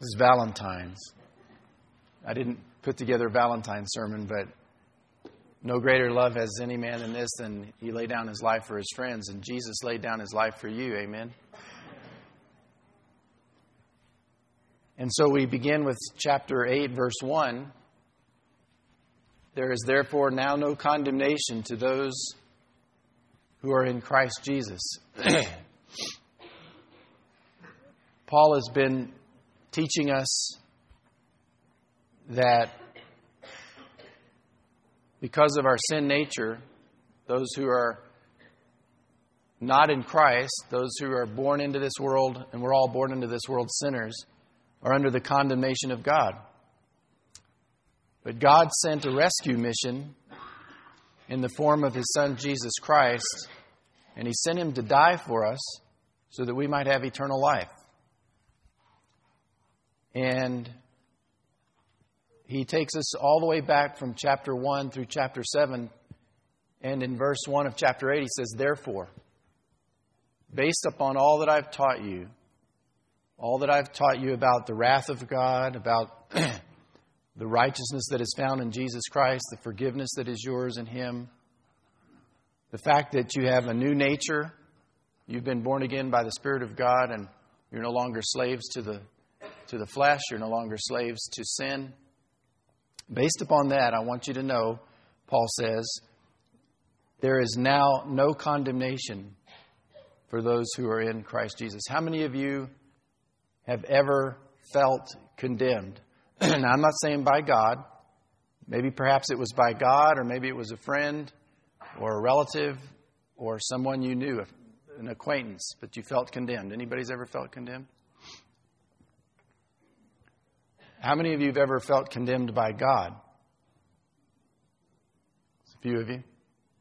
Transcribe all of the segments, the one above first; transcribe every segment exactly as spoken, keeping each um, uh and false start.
This is Valentine's. I didn't put together a Valentine's sermon, but no greater love has any man than this, than he laid down his life for his friends. And Jesus laid down his life for you. Amen. And so we begin with chapter eight, verse one. There is therefore now no condemnation to those who are in Christ Jesus. Paul has been teaching us that because of our sin nature, those who are not in Christ, those who are born into this world, and we're all born into this world sinners, are under the condemnation of God. But God sent a rescue mission in the form of His Son, Jesus Christ, and He sent Him to die for us so that we might have eternal life. And He takes us all the way back from chapter one through chapter seven. And in verse one of chapter eight, He says, therefore, based upon all that I've taught you, all that I've taught you about the wrath of God, about the righteousness that is found in Jesus Christ, the forgiveness that is yours in Him, the fact that you have a new nature, you've been born again by the Spirit of God, and you're no longer slaves to the to the flesh, you're no longer slaves to sin. Based upon that, I want you to know, Paul says, there is now no condemnation for those who are in Christ Jesus. How many of you have ever felt condemned? Now, I'm not saying by God. Maybe perhaps it was by God, or maybe it was a friend or a relative or someone you knew, an acquaintance, but you felt condemned. Anybody's ever felt condemned? How many of you have ever felt condemned by God? A few of you.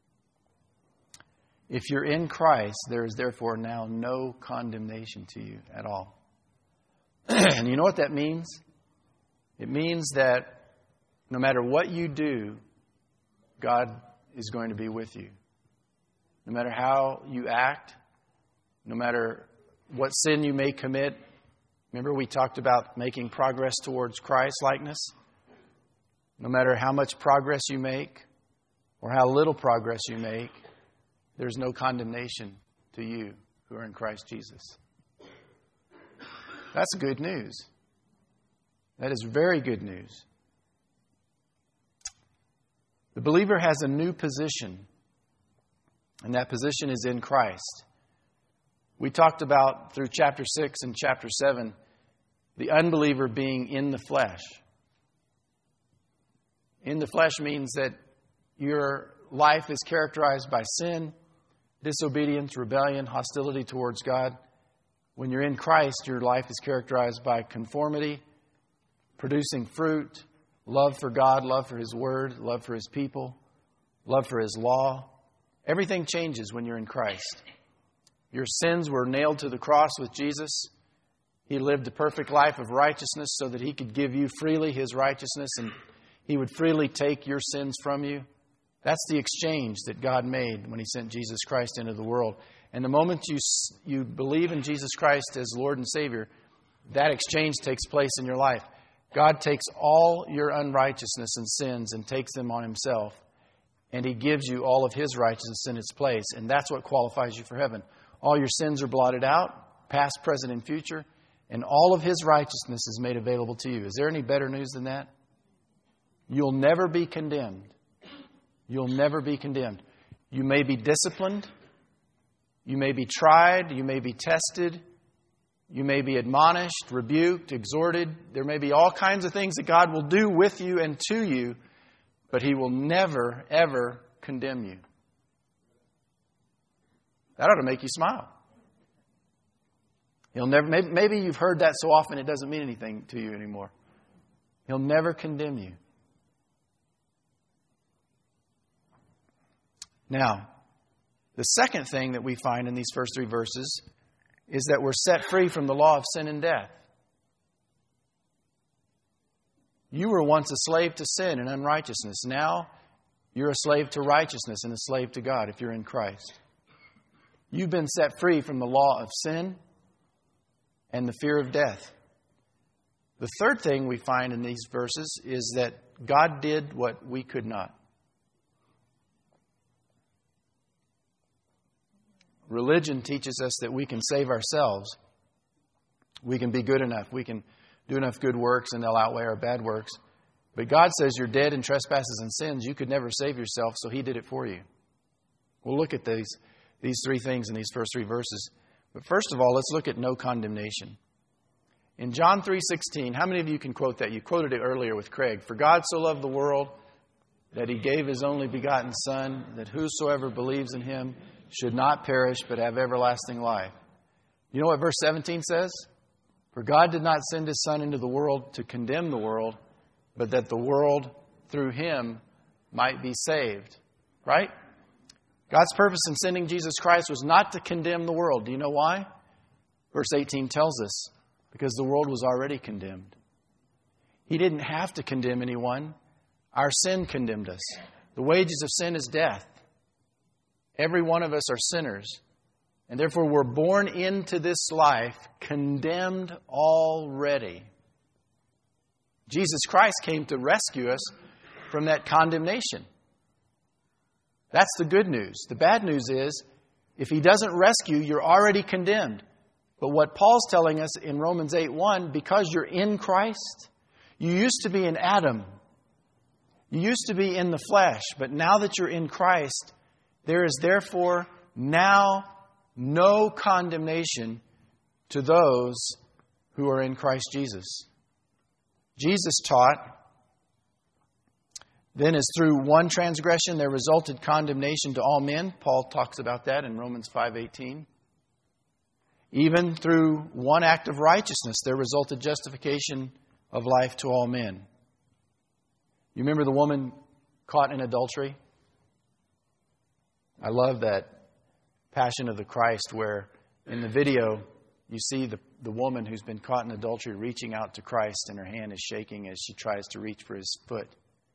If you're in Christ, there is therefore now no condemnation to you at all. And you know what that means? It means that no matter what you do, God is going to be with you. No matter how you act, no matter what sin you may commit. Remember, we talked about making progress towards Christ-likeness. No matter how much progress you make or how little progress you make, there's no condemnation to you who are in Christ Jesus. That's good news. That is very good news. The believer has a new position, and that position is in Christ. We talked about through chapter six and chapter seven, the unbeliever being in the flesh. In the flesh means that your life is characterized by sin, disobedience, rebellion, hostility towards God. When you're in Christ, your life is characterized by conformity, producing fruit, love for God, love for His Word, love for His people, love for His law. Everything changes when you're in Christ. Your sins were nailed to the cross with Jesus. He lived a perfect life of righteousness so that He could give you freely His righteousness, and He would freely take your sins from you. That's the exchange that God made when He sent Jesus Christ into the world. And the moment you you believe in Jesus Christ as Lord and Savior, that exchange takes place in your life. God takes all your unrighteousness and sins and takes them on Himself. And He gives you all of His righteousness in its place. And that's what qualifies you for heaven. All your sins are blotted out, past, present, and future. And all of His righteousness is made available to you. Is there any better news than that? You'll never be condemned. You'll never be condemned. You may be disciplined. You may be tried. You may be tested. You may be admonished, rebuked, exhorted. There may be all kinds of things that God will do with you and to you, but He will never, ever condemn you. That ought to make you smile. He'll never. Maybe, maybe you've heard that so often it doesn't mean anything to you anymore. He'll never condemn you. Now, the second thing that we find in these first three verses is that we're set free from the law of sin and death. You were once a slave to sin and unrighteousness. Now you're a slave to righteousness and a slave to God if you're in Christ. You've been set free from the law of sin and the fear of death. The third thing we find in these verses is that God did what we could not. Religion teaches us that we can save ourselves. We can be good enough. We can do enough good works and they'll outweigh our bad works. But God says you're dead in trespasses and sins. You could never save yourself, so He did it for you. We'll look at these, these three things in these first three verses. But first of all, let's look at no condemnation. In John three sixteen, how many of you can quote that? You quoted it earlier with Craig. For God so loved the world that He gave His only begotten Son, that whosoever believes in Him should not perish but have everlasting life. You know what verse seventeen says? For God did not send His Son into the world to condemn the world, but that the world through Him might be saved. Right? God's purpose in sending Jesus Christ was not to condemn the world. Do you know why? Verse eighteen tells us, because the world was already condemned. He didn't have to condemn anyone. Our sin condemned us. The wages of sin is death. Every one of us are sinners. And therefore we're born into this life condemned already. Jesus Christ came to rescue us from that condemnation. That's the good news. The bad news is, if He doesn't rescue, you're already condemned. But what Paul's telling us in Romans eight one, because you're in Christ, you used to be in Adam. You used to be in the flesh. But now that you're in Christ, there is therefore now no condemnation to those who are in Christ Jesus. Jesus taught, then as through one transgression there resulted condemnation to all men. Paul talks about that in Romans five eighteen. Even through one act of righteousness there resulted justification of life to all men. You remember the woman caught in adultery? I love that Passion of the Christ where in the video you see the, the woman who's been caught in adultery reaching out to Christ and her hand is shaking as she tries to reach for His foot.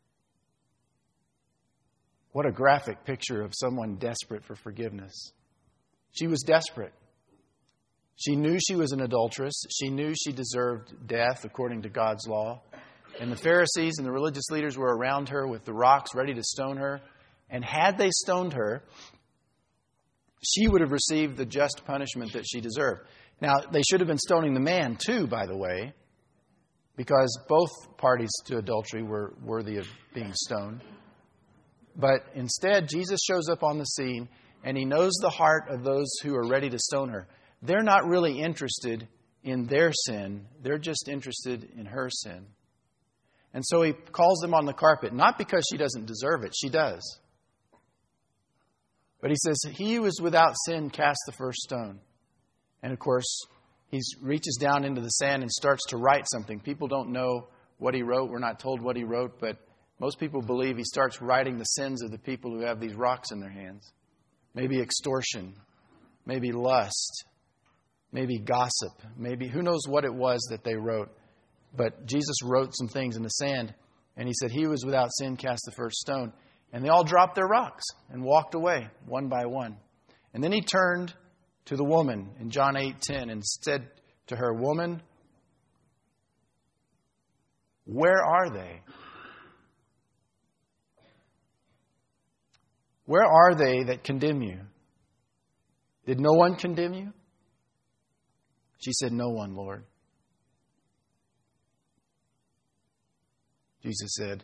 What a graphic picture of someone desperate for forgiveness. She was desperate. She knew she was an adulteress. She knew she deserved death according to God's law. And the Pharisees and the religious leaders were around her with the rocks ready to stone her. And had they stoned her, she would have received the just punishment that she deserved. Now, they should have been stoning the man too, by the way, because both parties to adultery were worthy of being stoned. But instead, Jesus shows up on the scene and He knows the heart of those who are ready to stone her. They're not really interested in their sin. They're just interested in her sin. And so He calls them on the carpet, not because she doesn't deserve it. She does. But He says, he who is without sin cast the first stone. And of course, He reaches down into the sand and starts to write something. People don't know what He wrote. We're not told what He wrote, but most people believe He starts writing the sins of the people who have these rocks in their hands. Maybe extortion, maybe lust, maybe gossip, maybe who knows what it was that they wrote. But Jesus wrote some things in the sand, and He said, he who is without sin cast the first stone. And they all dropped their rocks and walked away one by one. And then He turned to the woman in John eight ten and said to her, woman, where are they? Where are they that condemn you? Did no one condemn you? She said, no one, Lord. Jesus said,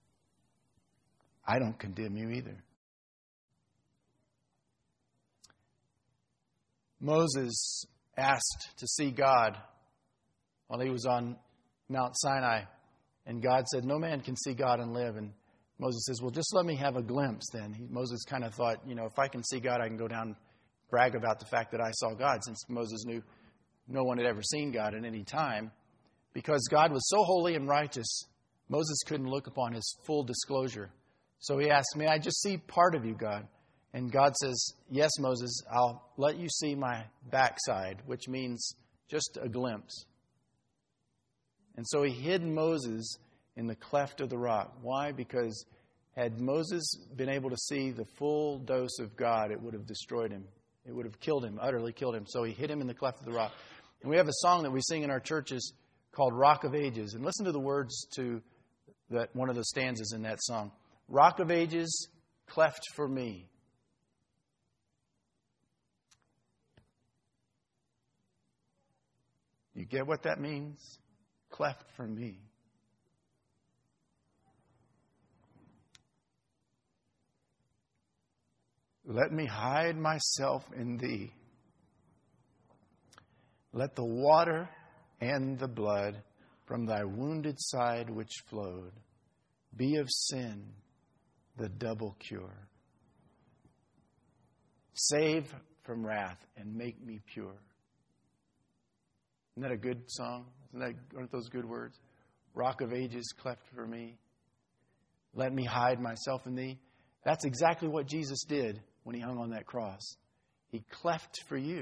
I don't condemn you either. Moses asked to see God while he was on Mount Sinai. And God said, no man can see God and live. And Moses says, well, just let me have a glimpse then. He, Moses kind of thought, you know, if I can see God, I can go down and brag about the fact that I saw God, since Moses knew no one had ever seen God at any time. Because God was so holy and righteous, Moses couldn't look upon His full disclosure. So he asked, may I just see part of you, God? And God says, yes, Moses, I'll let you see my backside, which means just a glimpse. And so He hid Moses in the cleft of the rock. Why? Because had Moses been able to see the full dose of God, it would have destroyed him. It would have killed him, utterly killed him. So He hid him in the cleft of the rock. And we have a song that we sing in our churches called Rock of Ages. And listen to the words to that one of the stanzas in that song. Rock of Ages, cleft for me. You get what that means? Cleft for me. Let me hide myself in thee. Let the water and the blood from thy wounded side which flowed be of sin the double cure. Save from wrath and make me pure. Isn't that a good song? Isn't that, aren't those good words? Rock of Ages, cleft for me. Let me hide myself in thee. That's exactly what Jesus did when he hung on that cross. He cleft for you.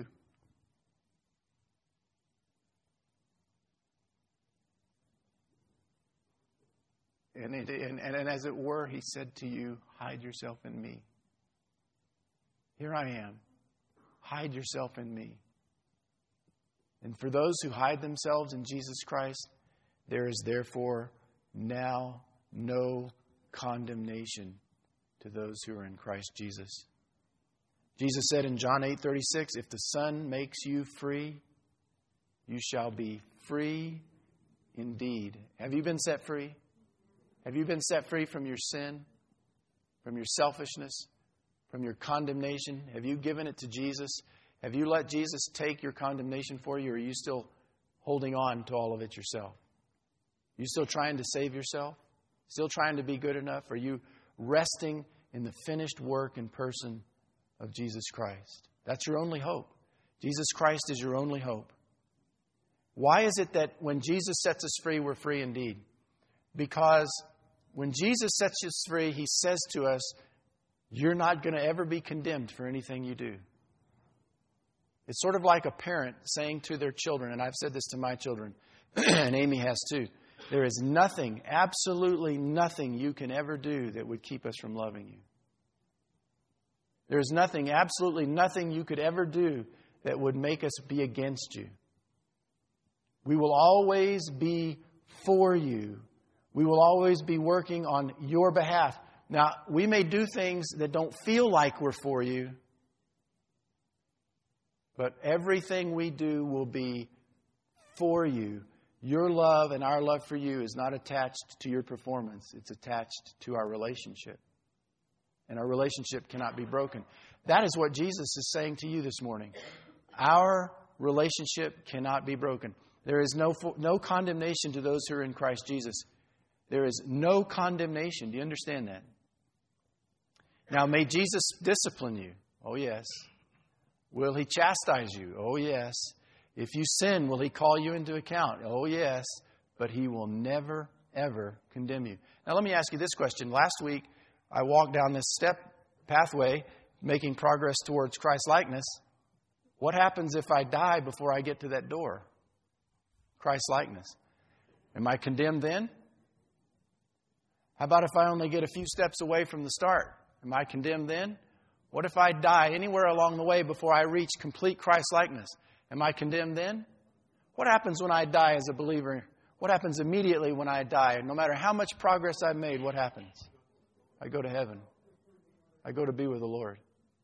And, it, and, and as it were, he said to you, hide yourself in me. Here I am. Hide yourself in me. And for those who hide themselves in Jesus Christ, there is therefore now no condemnation to those who are in Christ Jesus. Jesus said in John eight thirty-six, if the Son makes you free, you shall be free indeed. Have you been set free? Have you been set free from your sin, from your selfishness, from your condemnation? Have you given it to Jesus? Have you let Jesus take your condemnation for you, or are you still holding on to all of it yourself? Are you still trying to save yourself? Still trying to be good enough? Are you resting in the finished work and person of Jesus Christ? That's your only hope. Jesus Christ is your only hope. Why is it that when Jesus sets us free, we're free indeed? Because when Jesus sets us free, He says to us, you're not going to ever be condemned for anything you do. It's sort of like a parent saying to their children, and I've said this to my children, and Amy has too, there is nothing, absolutely nothing you can ever do that would keep us from loving you. There is nothing, absolutely nothing you could ever do that would make us be against you. We will always be for you. We will always be working on your behalf. Now, we may do things that don't feel like we're for you, but everything we do will be for you. Your love and our love for you is not attached to your performance. It's attached to our relationship. And our relationship cannot be broken. That is what Jesus is saying to you this morning. Our relationship cannot be broken. There is no, no condemnation to those who are in Christ Jesus. There is no condemnation. Do you understand that? Now, may Jesus discipline you? Oh, yes. Will He chastise you? Oh, yes. If you sin, will He call you into account? Oh, yes. But He will never, ever condemn you. Now, let me ask you this question. Last week, I walked down this step pathway, making progress towards Christ-likeness. What happens if I die before I get to that door? Christ-likeness. Am I condemned then? How about if I only get a few steps away from the start? Am I condemned then? What if I die anywhere along the way before I reach complete Christ-likeness? Am I condemned then? What happens when I die as a believer? What happens immediately when I die? No matter how much progress I've made, what happens? I go to heaven. I go to be with the Lord.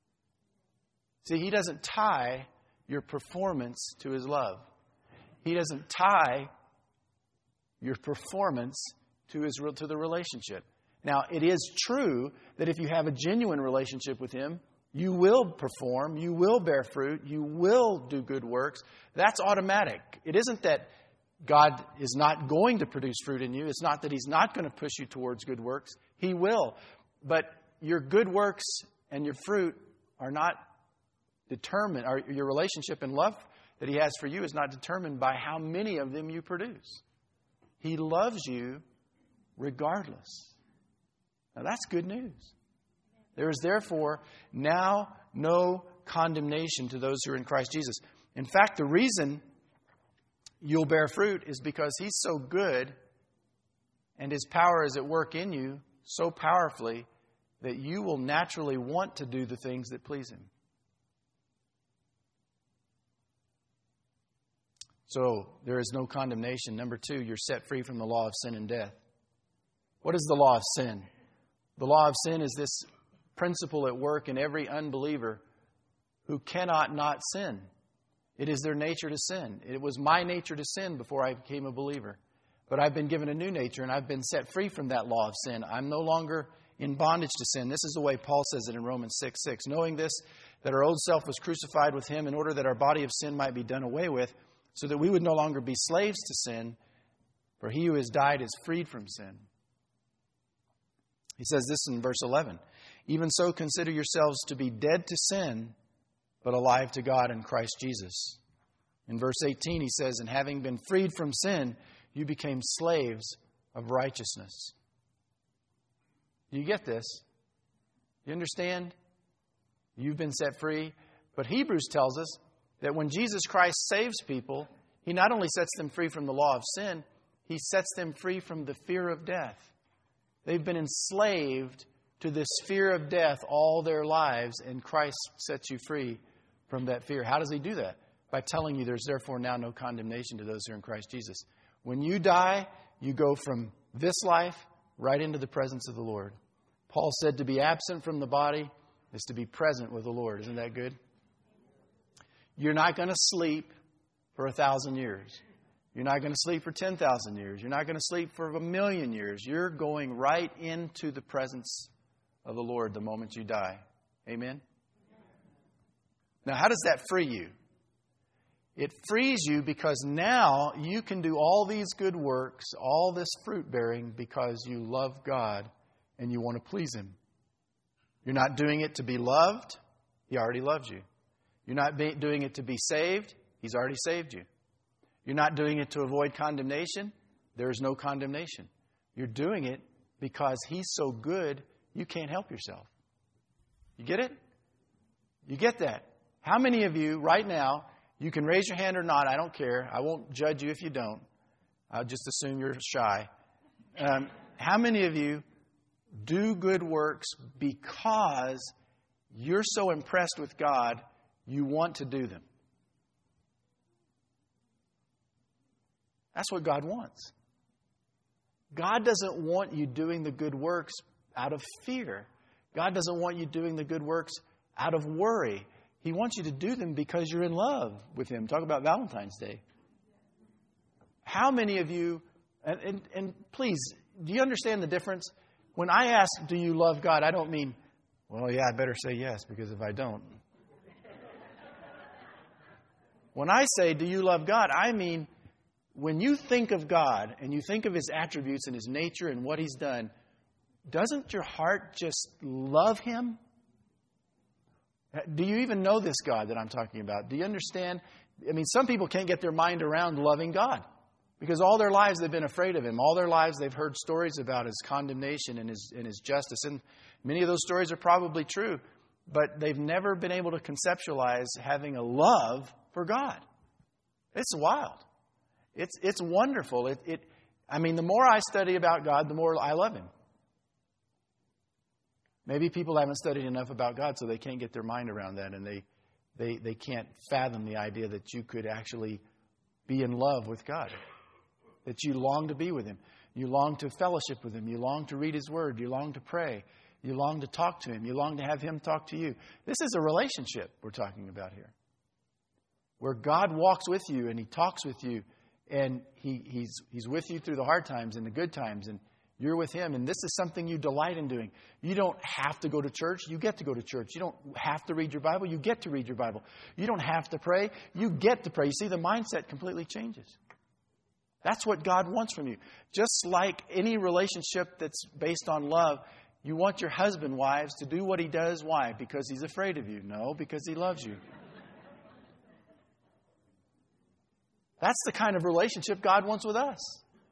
See, He doesn't tie your performance to His love. He doesn't tie your performance to his to the relationship. Now, it is true that if you have a genuine relationship with Him, you will perform, you will bear fruit, you will do good works. That's automatic. It isn't that God is not going to produce fruit in you. It's not that He's not going to push you towards good works. He will. But your good works and your fruit are not determined, or your relationship and love that He has for you is not determined by how many of them you produce. He loves you regardless. Now that's good news. There is therefore now no condemnation to those who are in Christ Jesus. In fact, the reason you'll bear fruit is because He's so good and His power is at work in you so powerfully that you will naturally want to do the things that please Him. So there is no condemnation. Number two, you're set free from the law of sin and death. What is the law of sin? The law of sin is this principle at work in every unbeliever who cannot not sin. It is their nature to sin. It was my nature to sin before I became a believer. But I've been given a new nature and I've been set free from that law of sin. I'm no longer in bondage to sin. This is the way Paul says it in Romans six six. Knowing this, that our old self was crucified with Him in order that our body of sin might be done away with, so that we would no longer be slaves to sin, for He who has died is freed from sin. He says this in verse eleven. Even so, consider yourselves to be dead to sin, but alive to God in Christ Jesus. In verse eighteen, he says, and having been freed from sin, you became slaves of righteousness. Do you get this? You understand? You've been set free. But Hebrews tells us that when Jesus Christ saves people, He not only sets them free from the law of sin, He sets them free from the fear of death. They've been enslaved to this fear of death all their lives, and Christ sets you free from that fear. How does He do that? By telling you there's therefore now no condemnation to those who are in Christ Jesus. When you die, you go from this life right into the presence of the Lord. Paul said to be absent from the body is to be present with the Lord. Isn't that good? You're not going to sleep for a thousand years. You're not going to sleep for ten thousand years. You're not going to sleep for a million years. You're going right into the presence of the Lord the moment you die. Amen? Now, how does that free you? It frees you because now you can do all these good works, all this fruit bearing, because you love God and you want to please Him. You're not doing it to be loved. He already loves you. You're not be- doing it to be saved. He's already saved you. You're not doing it to avoid condemnation. There is no condemnation. You're doing it because He's so good, you can't help yourself. You get it? You get that? How many of you right now, you can raise your hand or not, I don't care. I won't judge you if you don't. I'll just assume you're shy. Um, how many of you do good works because you're so impressed with God, you want to do them? That's what God wants. God doesn't want you doing the good works out of fear. God doesn't want you doing the good works out of worry. He wants you to do them because you're in love with Him. Talk about Valentine's Day. How many of you, and, and, and please, do you understand the difference? When I ask, do you love God, I don't mean, well, yeah, I better say yes, because if I don't. When I say, do you love God, I mean, when you think of God and you think of His attributes and His nature and what He's done, doesn't your heart just love Him? Do you even know this God that I'm talking about? Do you understand? I mean, some people can't get their mind around loving God because all their lives they've been afraid of Him. All their lives they've heard stories about His condemnation and His, and His justice. And many of those stories are probably true, but they've never been able to conceptualize having a love for God. It's wild. It's it's wonderful. It, it I mean, the more I study about God, the more I love Him. Maybe people haven't studied enough about God, so they can't get their mind around that, and they, they, they can't fathom the idea that you could actually be in love with God, that you long to be with Him. You long to fellowship with Him. You long to read His Word. You long to pray. You long to talk to Him. You long to have Him talk to you. This is a relationship we're talking about here, where God walks with you and He talks with you, and he, he's, he's with you through the hard times and the good times, and you're with Him, and this is something you delight in doing. You don't have to go to church. You get to go to church. You don't have to read your Bible. You get to read your Bible. You don't have to pray. You get to pray. You see, the mindset completely changes. That's what God wants from you. Just like any relationship that's based on love, you want your husband, wives, to do what he does. Why? Because he's afraid of you? No, because he loves you. That's the kind of relationship God wants with us.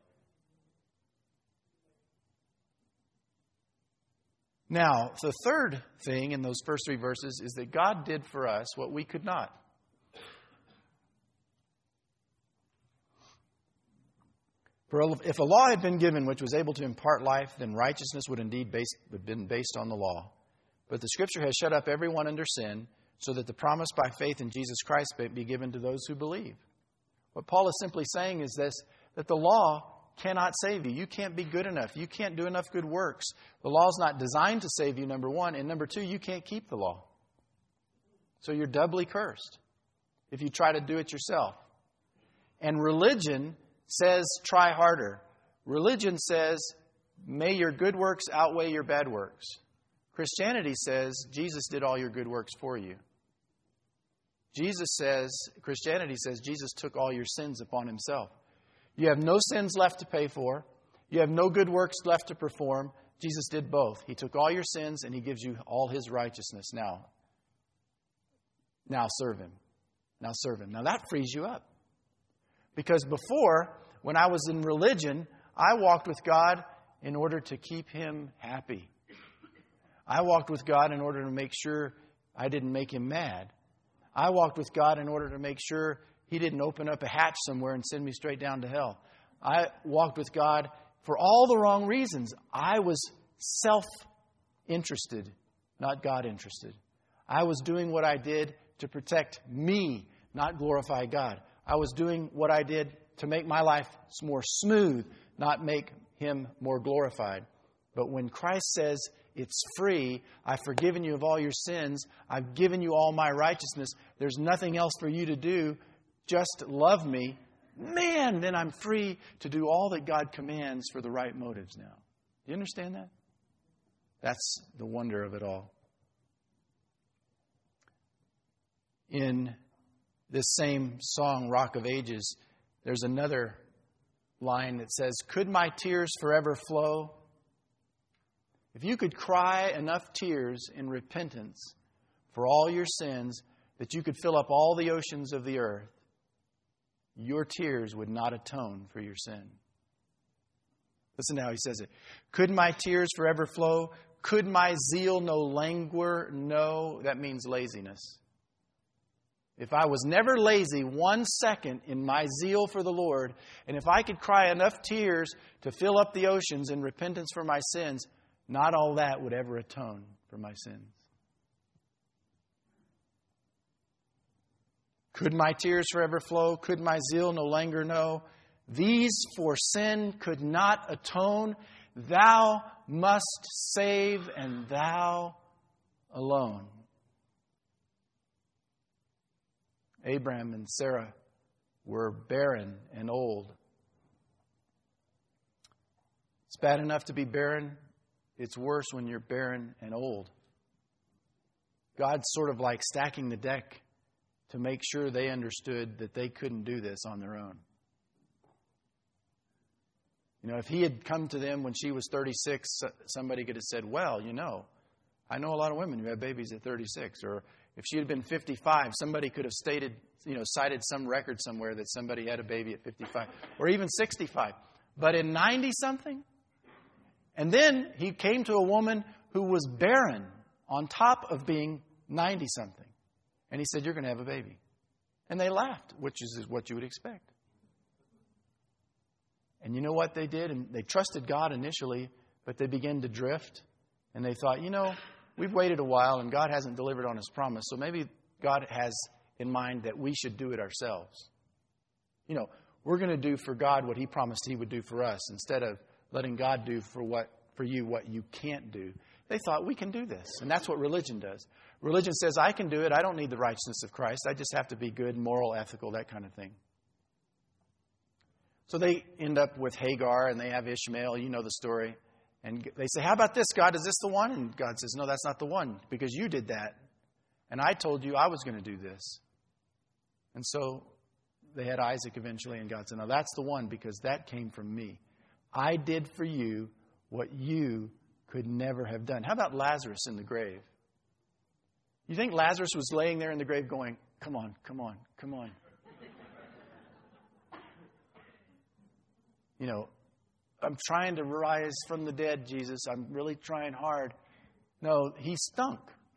Now, the third thing in those first three verses is that God did for us what we could not. For if a law had been given which was able to impart life, then righteousness would indeed based, have been based on the law. But the Scripture has shut up everyone under sin, so that the promise by faith in Jesus Christ may be given to those who believe. What Paul is simply saying is this, that the law cannot save you. You can't be good enough. You can't do enough good works. The law is not designed to save you, number one. And number two, you can't keep the law. So you're doubly cursed if you try to do it yourself. And religion says, try harder. Religion says, may your good works outweigh your bad works. Christianity says, Jesus did all your good works for you. Jesus says, Christianity says, Jesus took all your sins upon himself. You have no sins left to pay for. You have no good works left to perform. Jesus did both. He took all your sins and he gives you all his righteousness. Now, now serve him. Now serve him. Now that frees you up. Because before, when I was in religion, I walked with God in order to keep him happy. I walked with God in order to make sure I didn't make him mad. I walked with God in order to make sure he didn't open up a hatch somewhere and send me straight down to hell. I walked with God for all the wrong reasons. I was self-interested, not God-interested. I was doing what I did to protect me, not glorify God. I was doing what I did to make my life more smooth, not make him more glorified. But when Christ says, it's free, I've forgiven you of all your sins, I've given you all my righteousness, there's nothing else for you to do, just love me, man, then I'm free to do all that God commands for the right motives now. Do you understand that? That's the wonder of it all. In this same song, Rock of Ages, there's another line that says, could my tears forever flow? If you could cry enough tears in repentance for all your sins that you could fill up all the oceans of the earth, your tears would not atone for your sin. Listen to how he says it. Could my tears forever flow? Could my zeal no languor know? That means laziness. If I was never lazy one second in my zeal for the Lord, and if I could cry enough tears to fill up the oceans in repentance for my sins, not all that would ever atone for my sins. Could my tears forever flow? Could my zeal no longer know? These for sin could not atone. Thou must save, and thou alone. Abraham and Sarah were barren and old. It's bad enough to be barren. It's worse when you're barren and old. God's sort of like stacking the deck to make sure they understood that they couldn't do this on their own. You know, if he had come to them when she was thirty-six, somebody could have said, well, you know, I know a lot of women who have babies at thirty-six. Or if she had been fifty-five, somebody could have stated, you know, cited some record somewhere that somebody had a baby at fifty-five. Or even sixty-five. But in ninety-something? And then he came to a woman who was barren on top of being ninety-something. And he said, you're going to have a baby. And they laughed, which is what you would expect. And you know what they did? And they trusted God initially, but they began to drift. And they thought, you know, we've waited a while and God hasn't delivered on his promise. So maybe God has in mind that we should do it ourselves. You know, we're going to do for God what he promised he would do for us instead of letting God do for what for you what you can't do. They thought, we can do this. And that's what religion does. Religion says, I can do it. I don't need the righteousness of Christ. I just have to be good, moral, ethical, that kind of thing. So they end up with Hagar and they have Ishmael. You know the story. And they say, how about this, God? Is this the one? And God says, no, that's not the one because you did that. And I told you I was going to do this. And so they had Isaac eventually. And God said, no, that's the one because that came from me. I did for you what you could never have done. How about Lazarus in the grave? You think Lazarus was laying there in the grave going, come on, come on, come on. You know, I'm trying to rise from the dead, Jesus. I'm really trying hard. No, he stunk.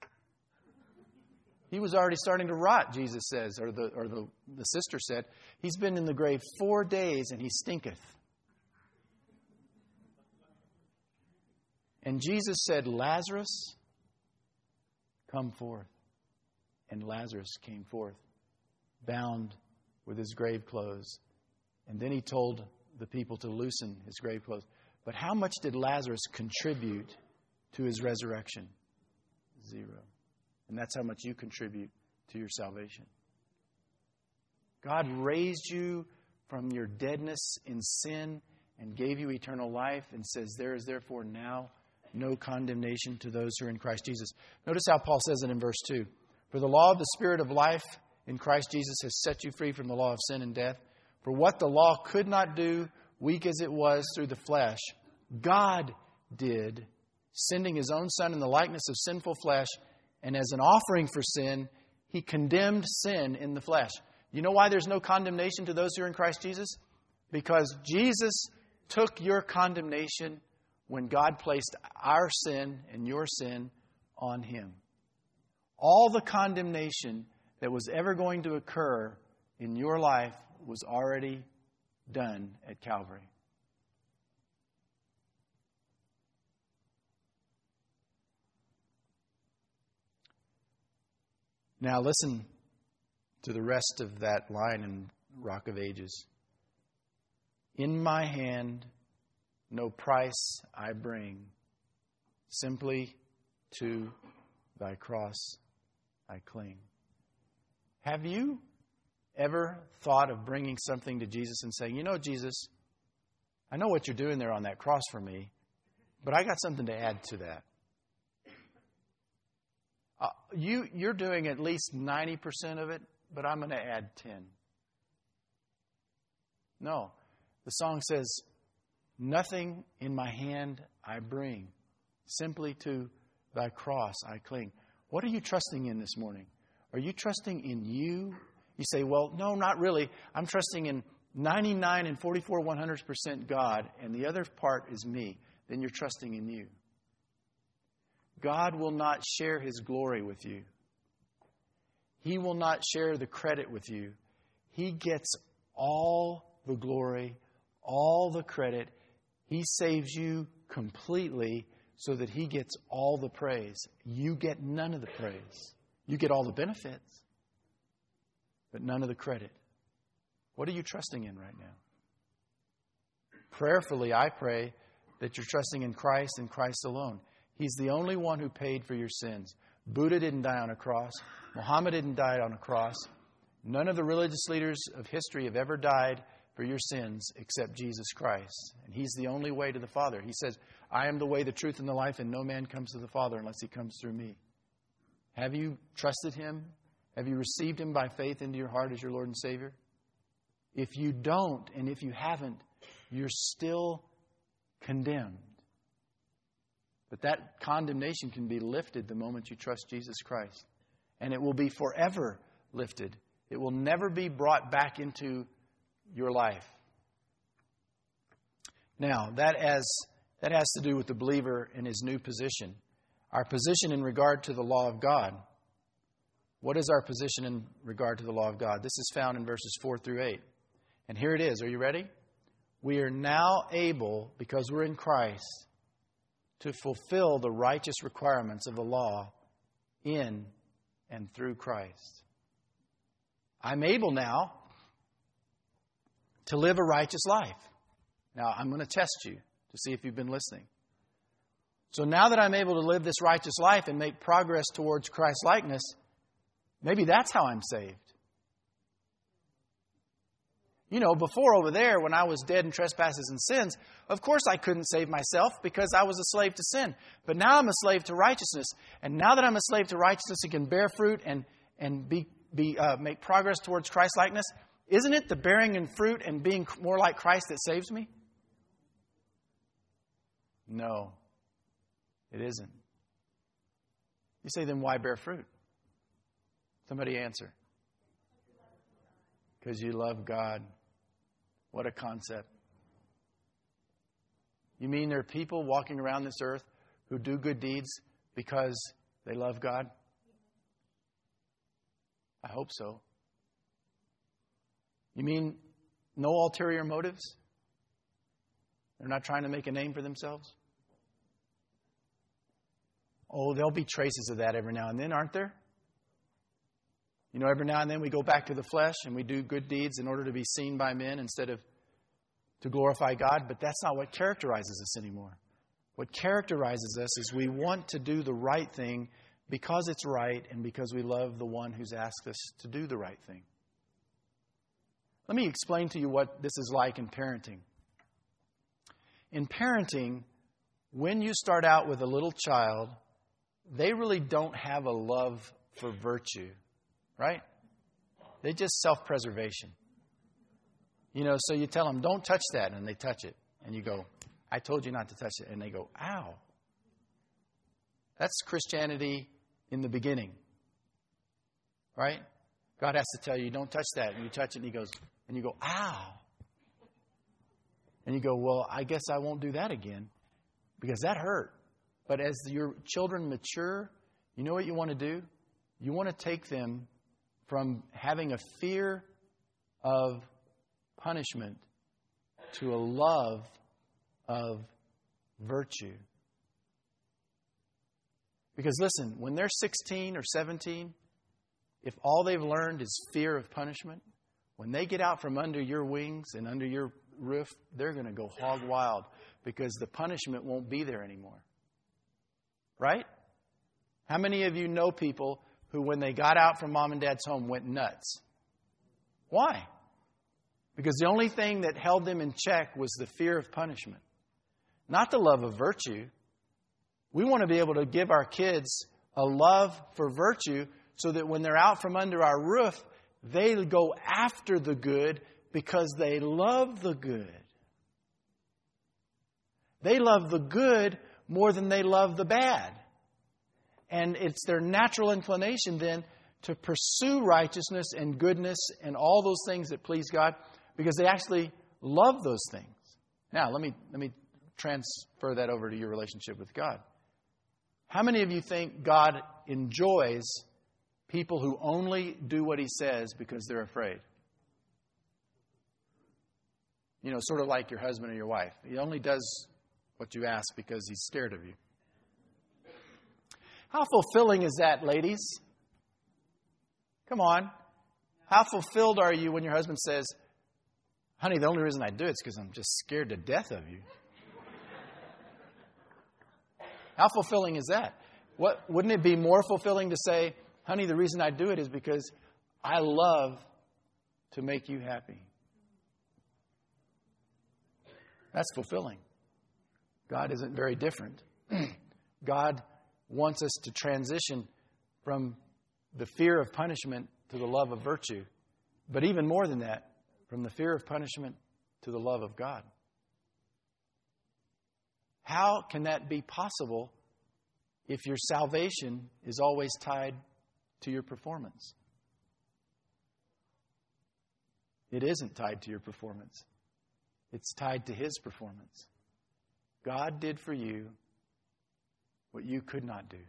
He was already starting to rot, Jesus says, or the or the, the sister said. He's been in the grave four days and he stinketh. And Jesus said, Lazarus, come forth. And Lazarus came forth, bound with his grave clothes. And then he told the people to loosen his grave clothes. But how much did Lazarus contribute to his resurrection? Zero. And that's how much you contribute to your salvation. God raised you from your deadness in sin and gave you eternal life and says, there is therefore now no condemnation to those who are in Christ Jesus. Notice how Paul says it in verse two. For the law of the Spirit of life in Christ Jesus has set you free from the law of sin and death. For what the law could not do, weak as it was through the flesh, God did, sending his own Son in the likeness of sinful flesh, and as an offering for sin, he condemned sin in the flesh. You know why there's no condemnation to those who are in Christ Jesus? Because Jesus took your condemnation when God placed our sin and your sin on him. All the condemnation that was ever going to occur in your life was already done at Calvary. Now listen to the rest of that line in Rock of Ages. In my hand no price I bring, simply to thy cross I cling. Have you ever thought of bringing something to Jesus and saying, you know, Jesus, I know what you're doing there on that cross for me, but I got something to add to that. Uh, you, you're doing at least ninety percent of it, but I'm going to add ten. No. The song says, nothing in my hand I bring, simply to thy cross I cling. What are you trusting in this morning? Are you trusting in you? You say, well, no, not really. I'm trusting in ninety-nine and forty-four one hundredths percent God, and the other part is me. Then you're trusting in you. God will not share his glory with you. He will not share the credit with you. He gets all the glory, all the credit. He saves you completely so that he gets all the praise. You get none of the praise. You get all the benefits, but none of the credit. What are you trusting in right now? Prayerfully, I pray that you're trusting in Christ and Christ alone. He's the only one who paid for your sins. Buddha didn't die on a cross. Muhammad didn't die on a cross. None of the religious leaders of history have ever died for your sins except Jesus Christ. And he's the only way to the Father. He says, I am the way, the truth, and the life, and no man comes to the Father unless he comes through me. Have you trusted him? Have you received him by faith into your heart as your Lord and Savior? If you don't, and if you haven't, you're still condemned. But that condemnation can be lifted the moment you trust Jesus Christ. And it will be forever lifted. It will never be brought back into your life. Now, that as that has to do with the believer in his new position. Our position in regard to the law of God. What is our position in regard to the law of God? This is found in verses four through eight. And here it is. Are you ready? We are now able, because we're in Christ, to fulfill the righteous requirements of the law in and through Christ. I'm able now to live a righteous life. Now, I'm going to test you to see if you've been listening. So now that I'm able to live this righteous life and make progress towards Christ's likeness, maybe that's how I'm saved. You know, before over there, when I was dead in trespasses and sins, of course I couldn't save myself because I was a slave to sin. But now I'm a slave to righteousness. And now that I'm a slave to righteousness and can bear fruit and, and be, be uh, make progress towards Christ's likeness, isn't it the bearing and fruit and being more like Christ that saves me? No, it isn't. You say, then why bear fruit? Somebody answer. Because you love God. What a concept. You mean there are people walking around this earth who do good deeds because they love God? I hope so. You mean no ulterior motives? They're not trying to make a name for themselves? Oh, there'll be traces of that every now and then, aren't there? You know, every now and then we go back to the flesh and we do good deeds in order to be seen by men instead of to glorify God. But that's not what characterizes us anymore. What characterizes us is we want to do the right thing because it's right and because we love the one who's asked us to do the right thing. Let me explain to you what this is like in parenting. In parenting, when you start out with a little child, they really don't have a love for virtue, right? They just self-preservation. You know, so you tell them, don't touch that, and they touch it. And you go, I told you not to touch it. And they go, ow. That's Christianity in the beginning, right? God has to tell you, don't touch that. And you touch it, and He goes, and you go, ow. And you go, well, I guess I won't do that again because that hurt. But as your children mature, you know what you want to do? You want to take them from having a fear of punishment to a love of virtue. Because listen, when they're sixteen or seventeen, if all they've learned is fear of punishment, when they get out from under your wings and under your roof, they're going to go hog wild because the punishment won't be there anymore. Right? How many of you know people who, when they got out from mom and dad's home, went nuts? Why? Because the only thing that held them in check was the fear of punishment, not the love of virtue. We want to be able to give our kids a love for virtue so that when they're out from under our roof, they go after the good because they love the good. They love the good more than they love the bad. And it's their natural inclination then to pursue righteousness and goodness and all those things that please God because they actually love those things. Now, let me let me transfer that over to your relationship with God. How many of you think God enjoys people who only do what He says because they're afraid? You know, sort of like your husband or your wife. He only does what you ask because he's scared of you. How fulfilling is that, ladies? Come on. How fulfilled are you when your husband says, honey, the only reason I do it is because I'm just scared to death of you? How fulfilling is that? What, wouldn't it be more fulfilling to say, honey, the reason I do it is because I love to make you happy? That's fulfilling. God isn't very different. God wants us to transition from the fear of punishment to the love of virtue. But even more than that, from the fear of punishment to the love of God. How can that be possible if your salvation is always tied to your performance? It isn't tied to your performance. It's tied to His performance. God did for you what you could not do.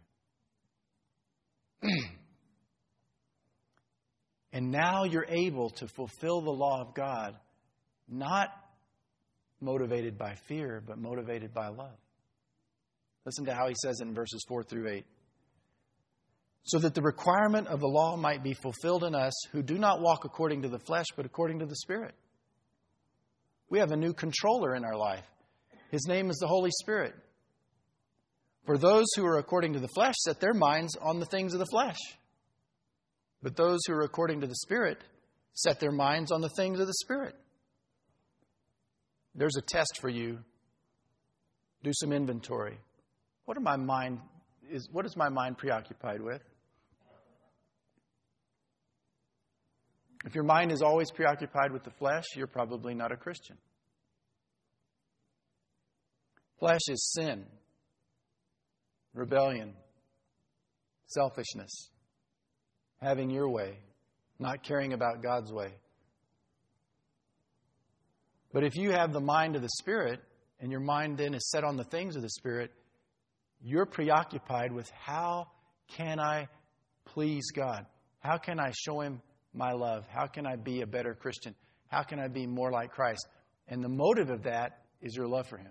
And now you're able to fulfill the law of God, not motivated by fear, but motivated by love. Listen to how He says it in verses four through eight. So that the requirement of the law might be fulfilled in us who do not walk according to the flesh, but according to the Spirit. We have a new controller in our life. His name is the Holy Spirit. For those who are according to the flesh set their minds on the things of the flesh. But those who are according to the Spirit set their minds on the things of the Spirit. There's a test for you. Do some inventory. What are my mind is what is my mind preoccupied with? If your mind is always preoccupied with the flesh, you're probably not a Christian. Flesh is sin, rebellion, selfishness, having your way, not caring about God's way. But if you have the mind of the Spirit, and your mind then is set on the things of the Spirit, you're preoccupied with how can I please God? How can I show Him my love? How can I be a better Christian? How can I be more like Christ? And the motive of that is your love for Him.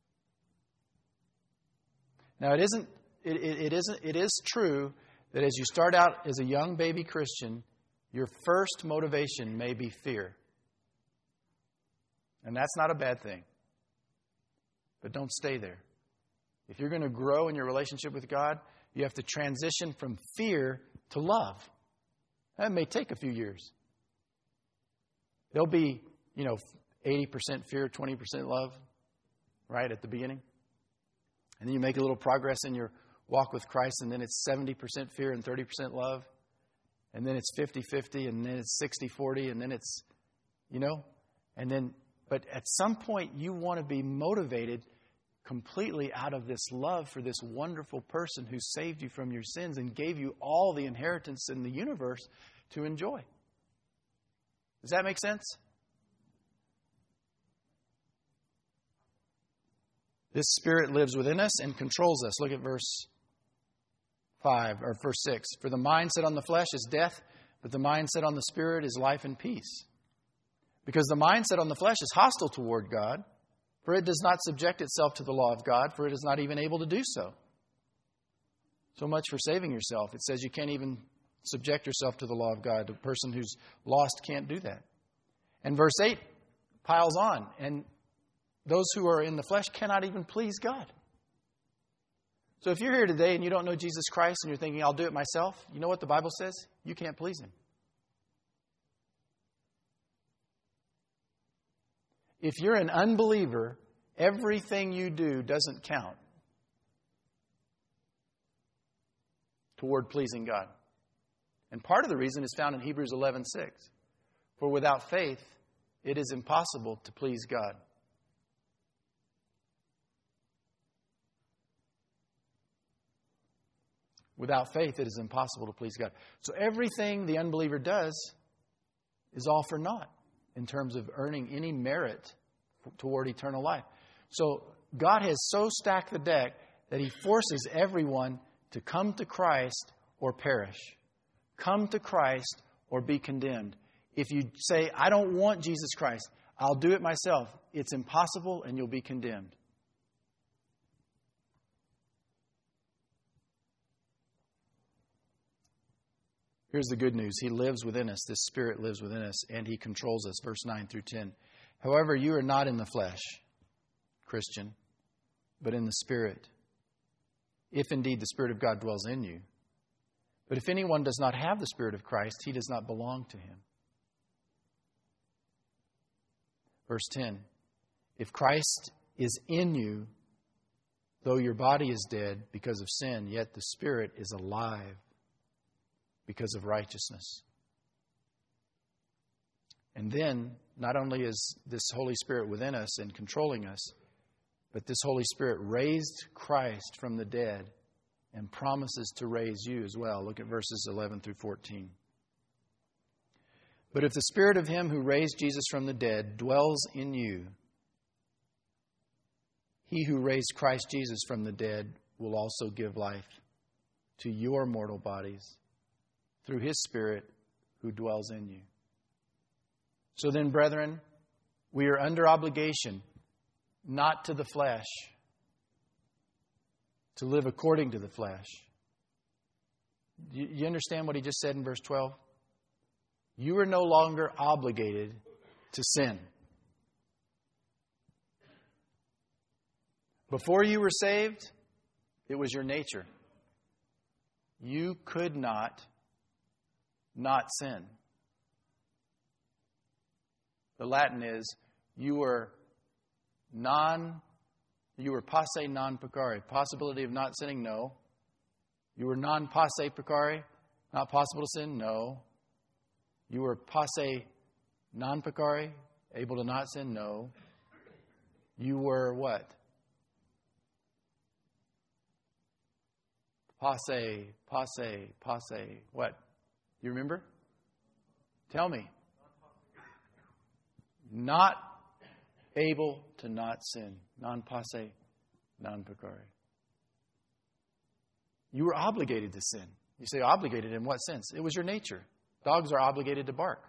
Now, it isn't. It, it, it isn't. It is true that as you start out as a young baby Christian, your first motivation may be fear. And that's not a bad thing. But don't stay there. If you're going to grow in your relationship with God, you have to transition from fear to love. That may take a few years. There'll be, you know, eighty percent fear, twenty percent love, right, at the beginning. And then you make a little progress in your walk with Christ, and then it's seventy percent fear and thirty percent love. And then it's fifty-fifty, and then it's sixty-forty, and then it's, you know, and then, but at some point you want to be motivated completely out of this love for this wonderful person who saved you from your sins and gave you all the inheritance in the universe to enjoy. Does that make sense? This Spirit lives within us and controls us. Look at verse five or verse six. For the mind set on the flesh is death, but the mind set on the Spirit is life and peace. Because the mind set on the flesh is hostile toward God, for it does not subject itself to the law of God, for it is not even able to do so. So much for saving yourself. It says you can't even subject yourself to the law of God. The person who's lost can't do that. And verse eight piles on. And those who are in the flesh cannot even please God. So if you're here today and you don't know Jesus Christ and you're thinking, I'll do it myself, you know what the Bible says? You can't please Him. If you're an unbeliever, everything you do doesn't count toward pleasing God. And part of the reason is found in Hebrews eleven six. For without faith, it is impossible to please God. Without faith, it is impossible to please God. So everything the unbeliever does is all for naught in terms of earning any merit toward eternal life. So God has so stacked the deck that He forces everyone to come to Christ or perish. Come to Christ or be condemned. If you say, I don't want Jesus Christ, I'll do it myself, it's impossible and you'll be condemned. Here's the good news. He lives within us. This Spirit lives within us, and He controls us. Verse nine through ten. However, you are not in the flesh, Christian, but in the Spirit, if indeed the Spirit of God dwells in you. But if anyone does not have the Spirit of Christ, he does not belong to Him. Verse ten. If Christ is in you, though your body is dead because of sin, yet the Spirit is alive because of righteousness. And then, not only is this Holy Spirit within us and controlling us, but this Holy Spirit raised Christ from the dead and promises to raise you as well. Look at verses eleven through fourteen. But if the Spirit of Him who raised Jesus from the dead dwells in you, He who raised Christ Jesus from the dead will also give life to your mortal bodies through His Spirit who dwells in you. So then, brethren, we are under obligation, not to the flesh, to live according to the flesh. You understand what he just said in verse twelve? You are no longer obligated to sin. Before you were saved, it was your nature. You could not not sin. The Latin is, you were non, you were posse non peccare. Possibility of not sinning? No. You were non posse peccare? Not possible to sin? No. You were posse non peccare? Able to not sin? No. You were what? Posse, posse, posse. What? You remember? Tell me. Not able to not sin. Non posse, non peccare. You were obligated to sin. You say obligated in what sense? It was your nature. Dogs are obligated to bark.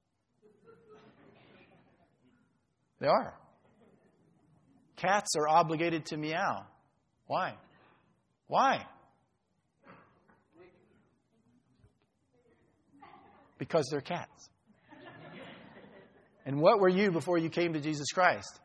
They are. Cats are obligated to meow. Why? Why? Because they're cats. And what were you before you came to Jesus Christ?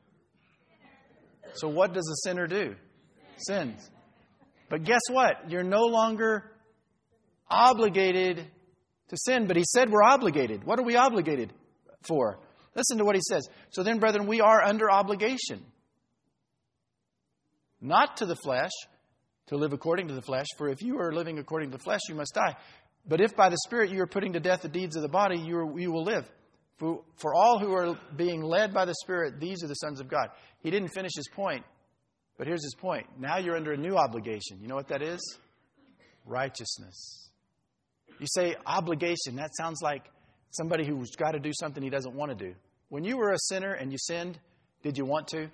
So what does a sinner do? Sins. But guess what? You're no longer obligated to sin. But he said we're obligated. What are we obligated for? Listen to what he says. So then, brethren, we are under obligation. Not to the flesh, to live according to the flesh. For if you are living according to the flesh, you must die. But if by the Spirit you are putting to death the deeds of the body, you, are, you will live. For, for all who are being led by the Spirit, these are the sons of God. He didn't finish his point. But here's his point. Now you're under a new obligation. You know what that is? Righteousness. You say obligation. That sounds like somebody who's got to do something he doesn't want to do. When you were a sinner and you sinned, did you want to?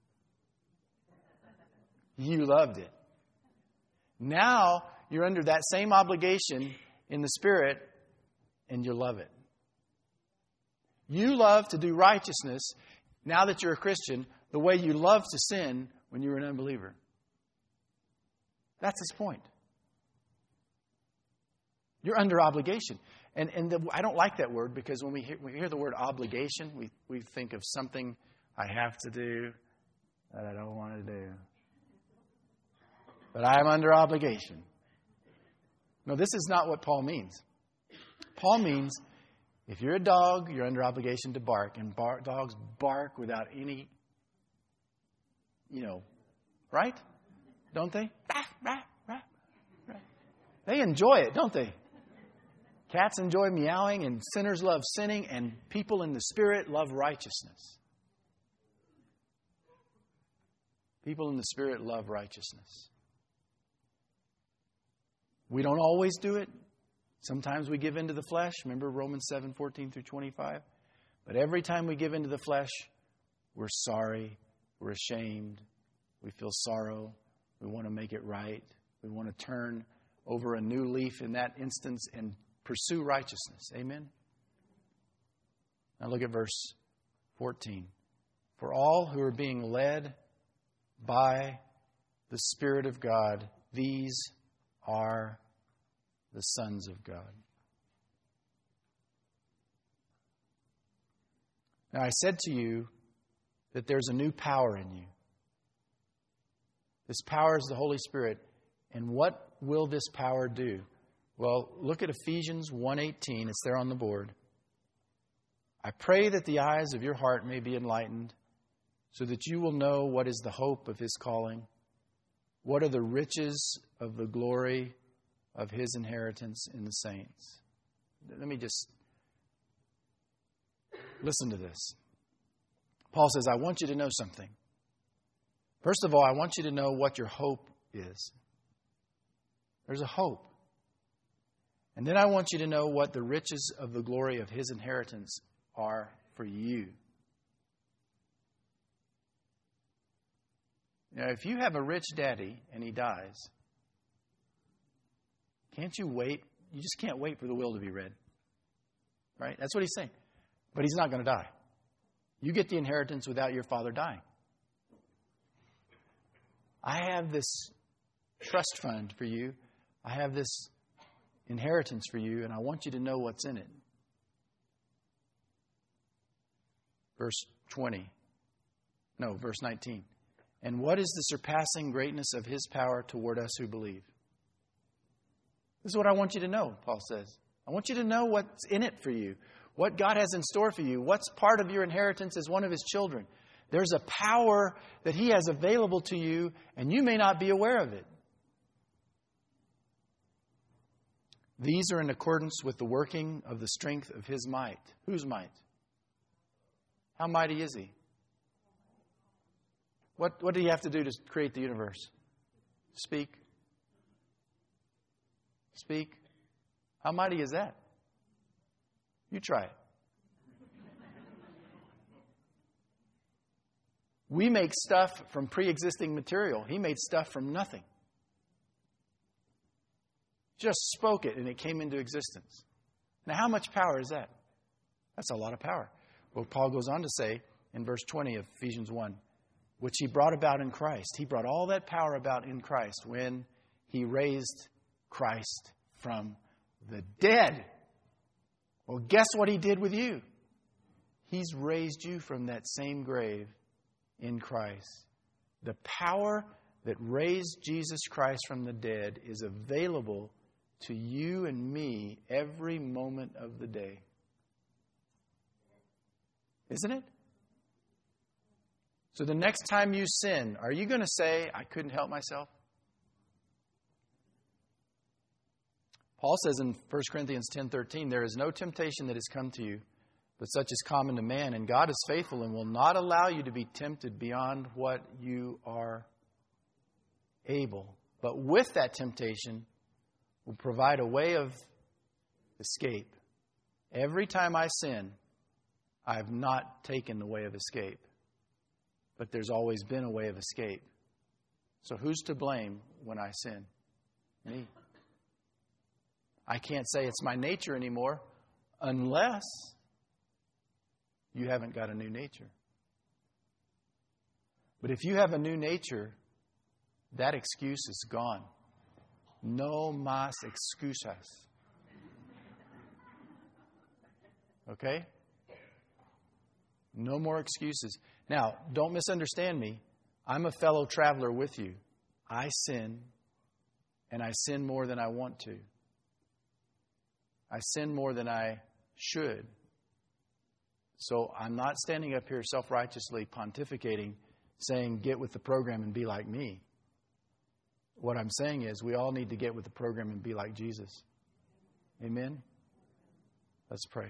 You loved it. Now you're under that same obligation in the Spirit and you love it. You love to do righteousness now that you're a Christian the way you love to sin when you were an unbeliever. That's his point. You're under obligation. And and the, I don't like that word because when we hear, when we hear the word obligation, we, we think of something I have to do that I don't want to do. But I'm under obligation. No, this is not what Paul means. Paul means if you're a dog, you're under obligation to bark. And bar, dogs bark without any, you know, right? Don't they? They enjoy it, don't they? Cats enjoy meowing, and sinners love sinning, and people in the Spirit love righteousness. People in the Spirit love righteousness. We don't always do it. Sometimes we give in to the flesh. Remember Romans seven, fourteen through twenty-five? But every time we give in to the flesh, we're sorry, we're ashamed, we feel sorrow, we want to make it right, we want to turn over a new leaf in that instance and pursue righteousness. Amen? Now look at verse fourteen. For all who are being led by the Spirit of God, these are the sons of God. Now I said to you that there's a new power in you. This power is the Holy Spirit. And what will this power do? Well, look at Ephesians one eighteen. It's there on the board. I pray that the eyes of your heart may be enlightened, so that you will know what is the hope of His calling, what are the riches of the glory of His inheritance in the saints. Let me just listen to this. Paul says, I want you to know something. First of all, I want you to know what your hope is. There's a hope. And then I want you to know what the riches of the glory of His inheritance are for you. Now, if you have a rich daddy and he dies, can't you wait? You just can't wait for the will to be read. Right? That's what he's saying. But he's not going to die. You get the inheritance without your father dying. I have this trust fund for you. I have this inheritance for you, and I want you to know what's in it. Verse twenty. No, verse nineteen. And what is the surpassing greatness of His power toward us who believe? This is what I want you to know, Paul says. I want you to know what's in it for you, what God has in store for you, what's part of your inheritance as one of His children. There's a power that He has available to you, and you may not be aware of it. These are in accordance with the working of the strength of His might. Whose might? How mighty is He? What, what did He have to do to create the universe? Speak. Speak. How mighty is that? You try it. We make stuff from pre-existing material. He made stuff from nothing. Just spoke it and it came into existence. Now, how much power is that? That's a lot of power. Well, Paul goes on to say in verse twenty of Ephesians one, which He brought about in Christ. He brought all that power about in Christ when He raised Christ from the dead. Well, guess what He did with you? He's raised you from that same grave in Christ. The power that raised Jesus Christ from the dead is available to you and me every moment of the day. Isn't it? So the next time you sin, are you going to say, I couldn't help myself? Paul says in First Corinthians ten thirteen, there is no temptation that has come to you, but such is common to man, and God is faithful and will not allow you to be tempted beyond what you are able. But with that temptation, will provide a way of escape. Every time I sin, I have not taken the way of escape. But there's always been a way of escape. So who's to blame when I sin? Me. I can't say it's my nature anymore unless you haven't got a new nature. But if you have a new nature, that excuse is gone. No más excusas. Okay? No more excuses. Now, don't misunderstand me. I'm a fellow traveler with you. I sin, and I sin more than I want to. I sin more than I should. So I'm not standing up here self-righteously pontificating, saying, get with the program and be like me. What I'm saying is we all need to get with the program and be like Jesus. Amen? Let's pray.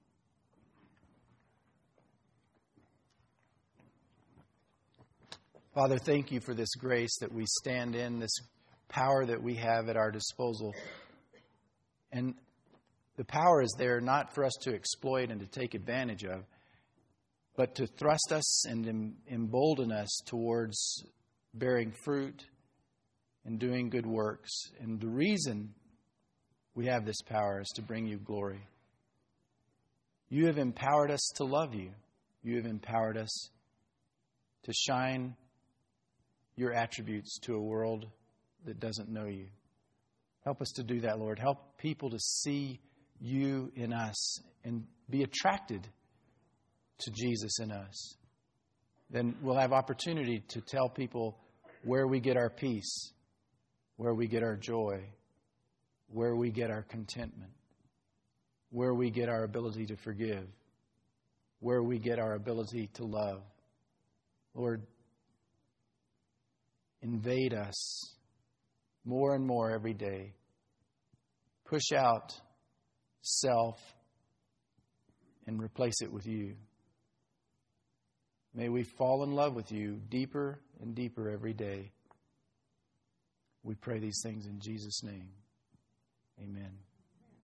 Father, thank you for this grace that we stand in, this power that we have at our disposal. And the power is there not for us to exploit and to take advantage of, but to thrust us and embolden us towards bearing fruit and doing good works. And the reason we have this power is to bring you glory. You have empowered us to love you. You have empowered us to shine your attributes to a world that doesn't know you. Help us to do that, Lord. Help people to see you in us and be attracted to Jesus in us. Then we'll have opportunity to tell people where we get our peace, where we get our joy, where we get our contentment, where we get our ability to forgive, where we get our ability to love. Lord, invade us more and more every day. Push out self and replace it with you. May we fall in love with you deeper and deeper every day. We pray these things in Jesus' name. Amen.